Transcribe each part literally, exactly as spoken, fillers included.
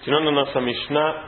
Continuando a nossa Mishnah,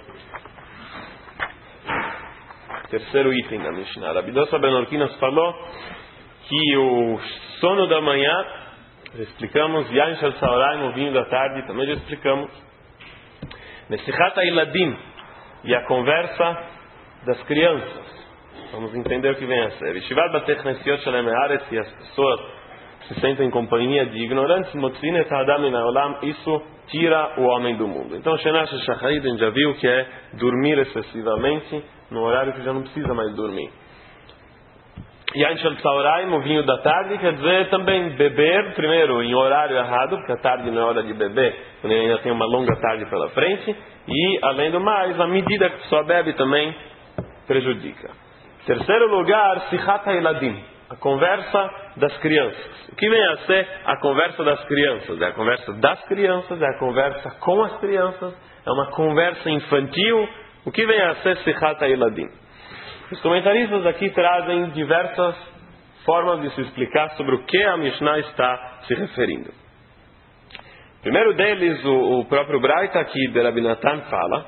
terceiro item da Mishnah. Rabbi Dosa ben Orkinas falou que o sono da manhã, já explicamos, Yain Shel Saoraim, o vinho da tarde, também já explicamos. Nesichat HaIladim, e a conversa das crianças. Vamos entender o que vem a ser. Yeshivat Batei Knesiot Shalem Haaretz, e as pessoas se sentem em companhia de ignorantes, Motzin et Ha'adam min ha'olam, isso tira o homem do mundo. Então, Shenash Shacharit, a gente já viu que é dormir excessivamente, no horário que já não precisa mais dormir. Yain Shel Saoraim, o vinho da tarde, quer dizer também beber, primeiro, em horário errado, porque a tarde não é hora de beber, quando ainda tem uma longa tarde pela frente, e, além do mais, a medida que a pessoa bebe também prejudica. Terceiro lugar, Sichat HaIladim, a conversa das crianças. O que vem a ser a conversa das crianças? É a conversa das crianças, é a conversa com as crianças, é uma conversa infantil. O que vem a ser Sichat HaIladim? Os comentaristas aqui trazem diversas formas de se explicar sobre o que a Mishnah está se referindo. Primeiro deles, o, o próprio Braita aqui de Rabbi Natan fala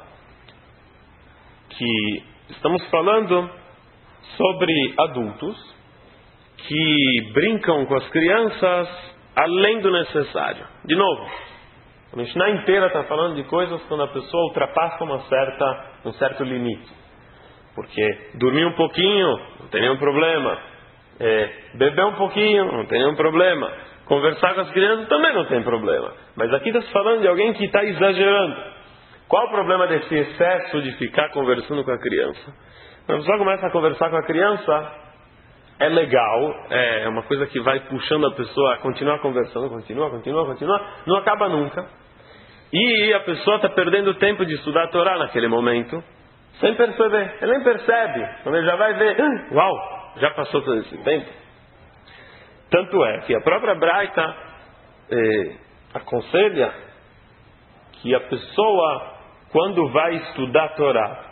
que estamos falando sobre adultos que brincam com as crianças além do necessário. De novo, a Mishnah inteira está falando de coisas quando a pessoa ultrapassa uma certa, um certo limite. Porque dormir um pouquinho, não tem nenhum problema. É, beber um pouquinho, não tem nenhum problema. Conversar com as crianças também não tem problema. Mas aqui está se falando de alguém que está exagerando. Qual o problema desse excesso de ficar conversando com a criança? Quando a pessoa começa a conversar com a criança, é legal, é uma coisa que vai puxando a pessoa a continuar conversando, continua, continua, continua, não acaba nunca. E a pessoa está perdendo tempo de estudar a Torá naquele momento, sem perceber. Ele nem percebe. Quando ele já vai ver, uau, já passou todo esse tempo. Tanto é que a própria Braita eh, aconselha que a pessoa, quando vai estudar a Torá,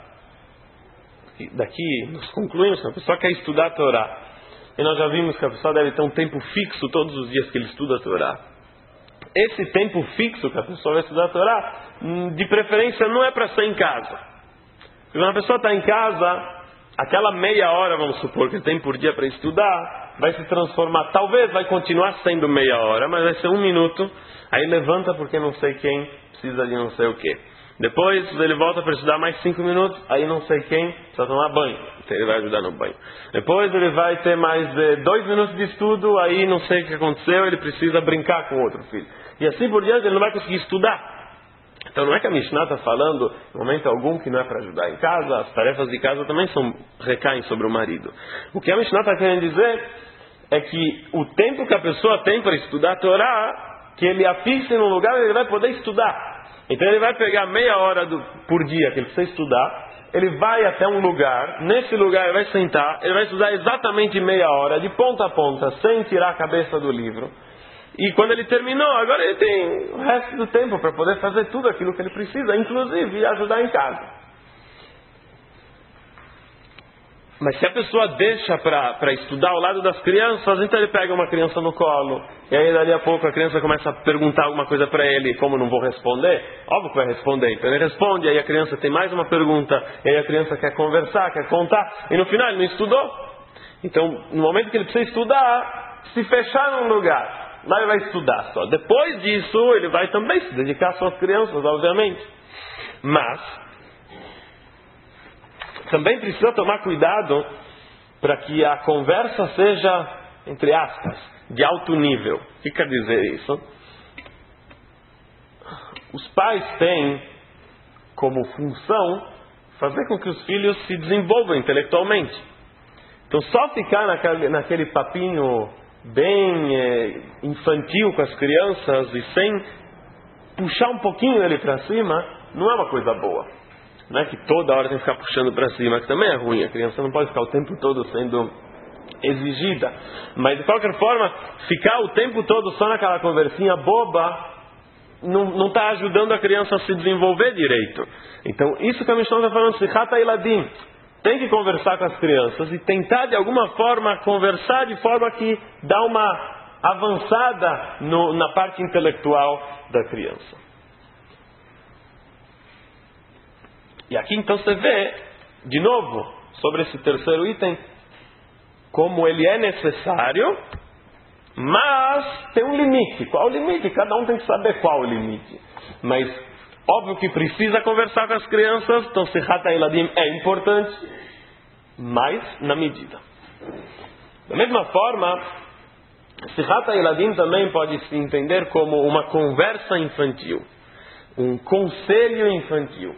daqui nós concluímos que a pessoa quer estudar a Torá, e nós já vimos que a pessoa deve ter um tempo fixo todos os dias que ele estuda a Torá. Esse tempo fixo que a pessoa vai estudar a Torá, de preferência não é para ser em casa. Quando a pessoa está em casa, aquela meia hora, vamos supor, que tem por dia para estudar, vai se transformar, talvez vai continuar sendo meia hora, mas vai ser um minuto, aí levanta porque não sei quem precisa de não sei o quê. Depois ele volta para estudar mais cinco minutos, aí não sei quem precisa tomar banho, então ele vai ajudar no banho. Depois ele vai ter mais eh, dois minutos de estudo, aí não sei o que aconteceu, ele precisa brincar com outro filho. E assim por diante ele não vai conseguir estudar. Então não é que a Mishnah está falando, em momento algum, que não é para ajudar em casa, as tarefas de casa também são, recaem sobre o marido. O que a Mishnah está querendo dizer é que o tempo que a pessoa tem para estudar a Torá, que ele a fixe num lugar onde ele vai poder estudar. Então ele vai pegar meia hora do, por dia que ele precisa estudar, ele vai até um lugar, nesse lugar ele vai sentar, ele vai estudar exatamente meia hora, de ponta a ponta, sem tirar a cabeça do livro. E quando ele terminou, agora ele tem o resto do tempo para poder fazer tudo aquilo que ele precisa, inclusive ajudar em casa. Mas se a pessoa deixa para estudar ao lado das crianças, então ele pega uma criança no colo, e aí dali a pouco a criança começa a perguntar alguma coisa para ele, como não vou responder, óbvio que vai responder, então ele responde, aí a criança tem mais uma pergunta, e aí a criança quer conversar, quer contar, e no final ele não estudou. Então, no momento que ele precisa estudar, se fechar num lugar, lá ele vai estudar só. Depois disso, ele vai também se dedicar às suas crianças, obviamente. Mas também precisa tomar cuidado para que a conversa seja, entre aspas, de alto nível. O que quer dizer isso? Os pais têm como função fazer com que os filhos se desenvolvam intelectualmente. Então só ficar naquele, naquele papinho bem é, infantil com as crianças e sem puxar um pouquinho ele para cima, não é uma coisa boa. Não é que toda hora tem que ficar puxando para cima, que também é ruim. A criança não pode ficar o tempo todo sendo exigida. Mas de qualquer forma, ficar o tempo todo só naquela conversinha boba não está ajudando a criança a se desenvolver direito. Então isso que a Mishnah está falando, Sichat HaIladim, tem que conversar com as crianças e tentar de alguma forma conversar de forma que dá uma avançada no, na parte intelectual da criança. E aqui então você vê, de novo, sobre esse terceiro item, como ele é necessário, mas tem um limite. Qual o limite? Cada um tem que saber qual o limite. Mas, óbvio que precisa conversar com as crianças, então Sichat HaIladim é importante, mas na medida. Da mesma forma, Sichat HaIladim também pode se entender como uma conversa infantil, um conselho infantil.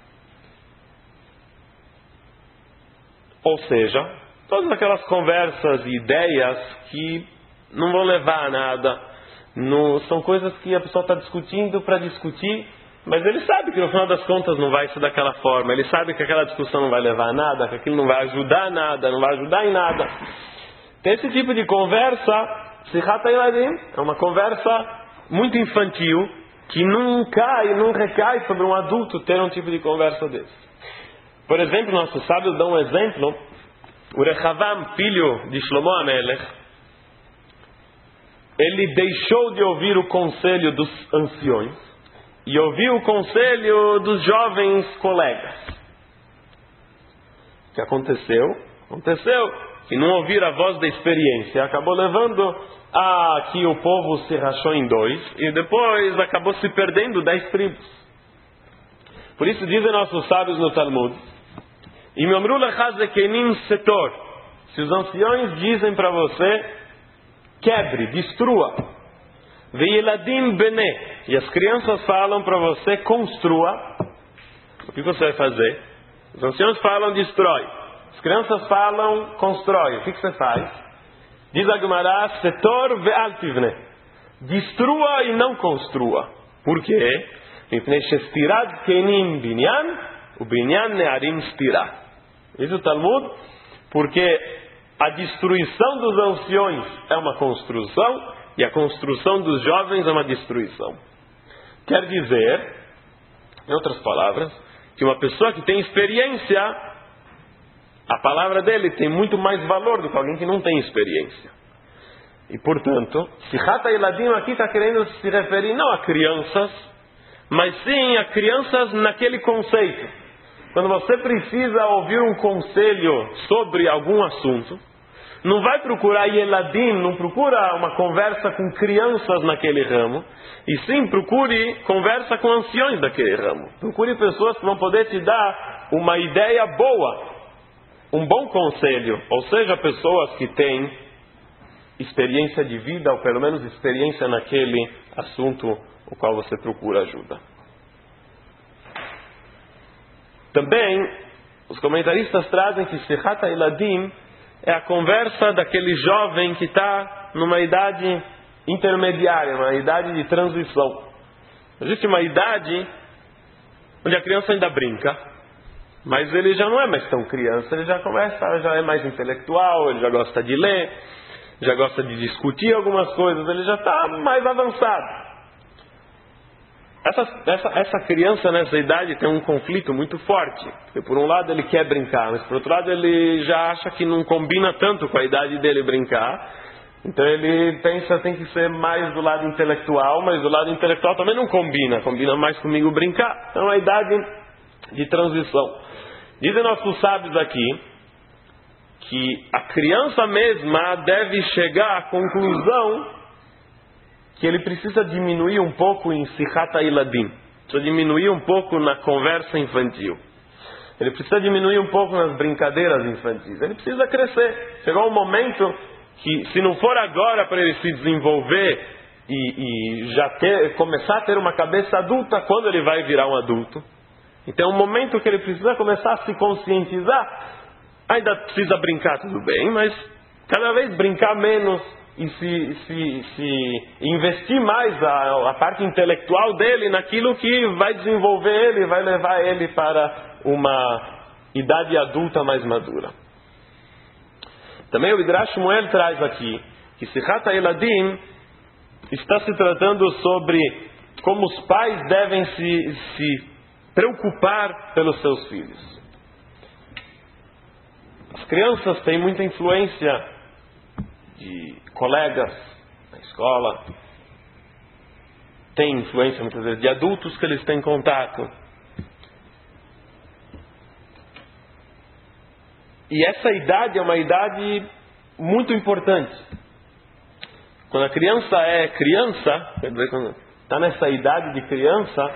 Ou seja, todas aquelas conversas e ideias que não vão levar a nada, não, são coisas que a pessoa está discutindo para discutir, mas ele sabe que no final das contas não vai ser daquela forma, ele sabe que aquela discussão não vai levar a nada, que aquilo não vai ajudar a nada, não vai ajudar em nada. Então, esse tipo de conversa, Sichat HaIladim, é uma conversa muito infantil, que não cai, não recai sobre um adulto ter um tipo de conversa desse. Por exemplo, nossos sábios dão um exemplo, o Rehavam, filho de Shlomo HaMelech, ele deixou de ouvir o conselho dos anciões e ouviu o conselho dos jovens colegas. O que aconteceu? Aconteceu que não ouvir a voz da experiência acabou levando a que o povo se rachou em dois e depois acabou se perdendo dez tribos. Por isso dizem nossos sábios no Talmud, se os anciões dizem para você, quebre, destrua. Ve'eladim bene. E as crianças falam para você, construa. O que você vai fazer? Os anciãos falam, destrói. As crianças falam, constrói. O que você faz? Diz a Gemara, setor ve'al tivne. Destrua e não construa. Por quê? Shestirad kenim binyan, o binyan ne'arim stirah. Diz o Talmud, porque a destruição dos anciões é uma construção e a construção dos jovens é uma destruição. Quer dizer, em outras palavras, que uma pessoa que tem experiência, a palavra dele tem muito mais valor do que alguém que não tem experiência. E, portanto, Sichat HaIladim aqui está querendo se referir não a crianças, mas sim a crianças naquele conceito. Quando você precisa ouvir um conselho sobre algum assunto, não vai procurar Yeladim, não procura uma conversa com crianças naquele ramo, e sim procure conversa com anciões daquele ramo. Procure pessoas que vão poder te dar uma ideia boa, um bom conselho, ou seja, pessoas que têm experiência de vida, ou pelo menos experiência naquele assunto o qual você procura ajuda. Também, os comentaristas trazem que Sichat HaIladim é a conversa daquele jovem que está numa idade intermediária, uma idade de transição. Existe uma idade onde a criança ainda brinca, mas ele já não é mais tão criança, ele já começa, já é mais intelectual, ele já gosta de ler, já gosta de discutir algumas coisas, ele já está mais avançado. Essa, essa, essa criança nessa idade tem um conflito muito forte, porque por um lado ele quer brincar, mas por outro lado ele já acha que não combina tanto com a idade dele brincar, então ele pensa que tem que ser mais do lado intelectual, mas do lado intelectual também não combina, combina mais comigo brincar. Então é a idade de transição. Dizem nossos sábios aqui que a criança mesma deve chegar à conclusão que ele precisa diminuir um pouco em Sichat HaIladim, precisa diminuir um pouco na conversa infantil, ele precisa diminuir um pouco nas brincadeiras infantis, ele precisa crescer. Chegou um momento que, se não for agora para ele se desenvolver e, e já ter, começar a ter uma cabeça adulta, quando ele vai virar um adulto, então é um momento que ele precisa começar a se conscientizar. Ainda precisa brincar, tudo bem, mas cada vez brincar menos e se, se, se investir mais a, a parte intelectual dele naquilo que vai desenvolver ele, vai levar ele para uma idade adulta mais madura. Também o Midrash Shmuel traz aqui que Sichat HaIladim está se tratando sobre como os pais devem se, se preocupar pelos seus filhos. As crianças têm muita influência de colegas na escola, têm influência muitas vezes de adultos que eles têm contato. E essa idade é uma idade muito importante. Quando a criança é criança, quer dizer, quando está nessa idade de criança,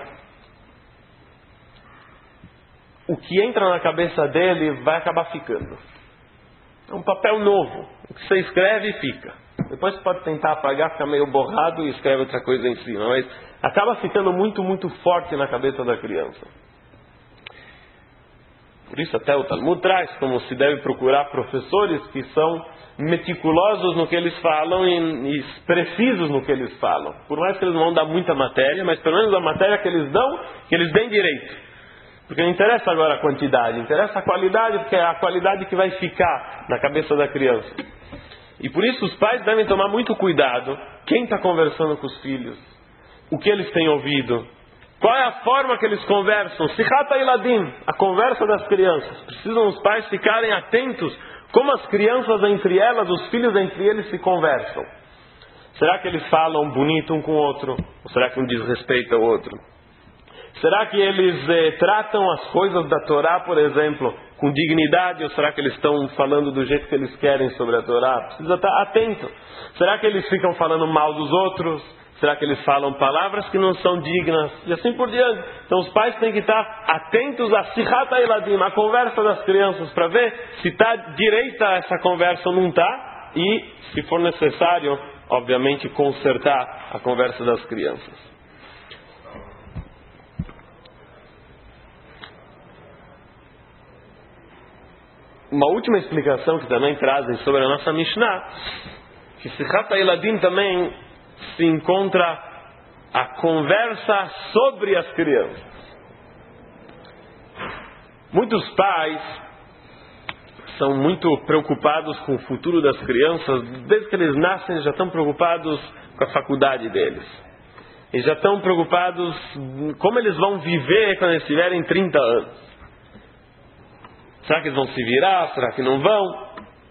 o que entra na cabeça dele vai acabar ficando. É um papel novo. O que você escreve fica. Depois você pode tentar apagar, ficar meio borrado e escreve outra coisa em cima. Mas acaba ficando muito, muito forte na cabeça da criança. Por isso até o Talmud traz como se deve procurar professores que são meticulosos no que eles falam e, e precisos no que eles falam. Por mais que eles não vão dar muita matéria, mas pelo menos a matéria que eles dão, que eles deem direito. Porque não interessa agora a quantidade, interessa a qualidade, porque é a qualidade que vai ficar na cabeça da criança. E por isso os pais devem tomar muito cuidado quem está conversando com os filhos, o que eles têm ouvido, qual é a forma que eles conversam. Sichat Iladim, a conversa das crianças. Precisam os pais ficarem atentos como as crianças entre elas, os filhos entre eles se conversam. Será que eles falam bonito um com o outro? Ou será que um desrespeita o outro? Será que eles eh, tratam as coisas da Torá, por exemplo, com dignidade? Ou será que eles estão falando do jeito que eles querem sobre a Torá? Precisa estar atento. Será que eles ficam falando mal dos outros? Será que eles falam palavras que não são dignas? E assim por diante. Então os pais têm que estar atentos a Sichat Iladim, a conversa das crianças, para ver se está direita essa conversa ou não está. E, se for necessário, obviamente, consertar a conversa das crianças. Uma última explicação que também trazem sobre a nossa Mishnah, que Sichat Iladim também se encontra a conversa sobre as crianças. Muitos pais são muito preocupados com o futuro das crianças. Desde que eles nascem, já estão preocupados com a faculdade deles. E já estão preocupados como eles vão viver quando eles tiverem trinta anos. Será que eles vão se virar? Será que não vão?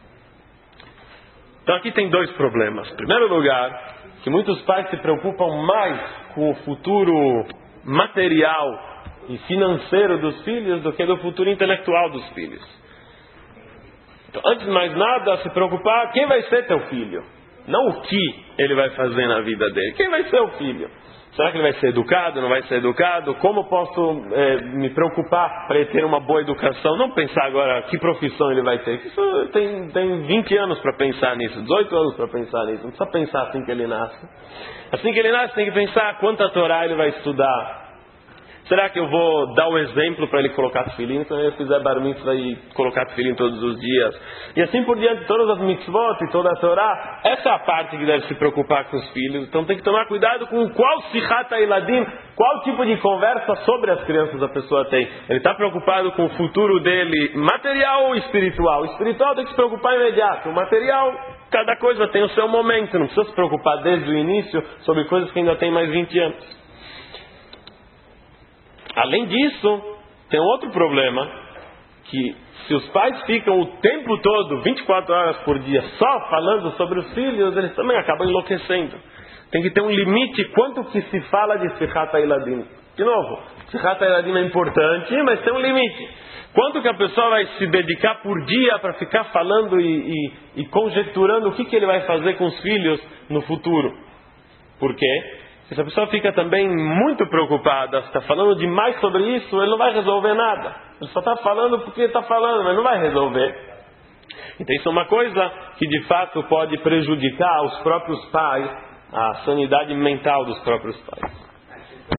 Então aqui tem dois problemas. Em primeiro lugar, que muitos pais se preocupam mais com o futuro material e financeiro dos filhos do que do futuro intelectual dos filhos. Então, antes de mais nada, se preocupar quem vai ser teu filho. Não o que ele vai fazer na vida dele. Quem vai ser o filho? Será que ele vai ser educado? Não vai ser educado? Como posso é, me preocupar para ele ter uma boa educação? Não pensar agora que profissão ele vai ter. Isso tem, tem vinte anos para pensar nisso, dezoito anos para pensar nisso. Não precisa pensar assim que ele nasce. Assim que ele nasce, tem que pensar quanta Torá ele vai estudar. Será que eu vou dar o exemplo para ele colocar tefilim? Quando ele fizer bar mitzvah e colocar tefilim todos os dias. E assim por diante, todas as mitzvot e toda a Torá. Essa é a parte que deve se preocupar com os filhos. Então tem que tomar cuidado com qual Sichat Iladim, qual tipo de conversa sobre as crianças a pessoa tem. Ele está preocupado com o futuro dele, material ou espiritual? O espiritual tem que se preocupar imediato. O material, cada coisa tem o seu momento. Não precisa se preocupar desde o início sobre coisas que ainda tem mais vinte anos. Além disso, tem outro problema, que se os pais ficam o tempo todo, vinte e quatro horas por dia, só falando sobre os filhos, eles também acabam enlouquecendo. Tem que ter um limite quanto que se fala de Sichat Iladim. De novo, Sichat Iladim é importante, mas tem um limite. Quanto que a pessoa vai se dedicar por dia para ficar falando e, e, e conjecturando o que, que ele vai fazer com os filhos no futuro? Por quê? Se a pessoa fica também muito preocupada, está falando demais sobre isso, ele não vai resolver nada. Ele só está falando porque está falando, mas não vai resolver. Então isso é uma coisa que de fato pode prejudicar os próprios pais, a sanidade mental dos próprios pais.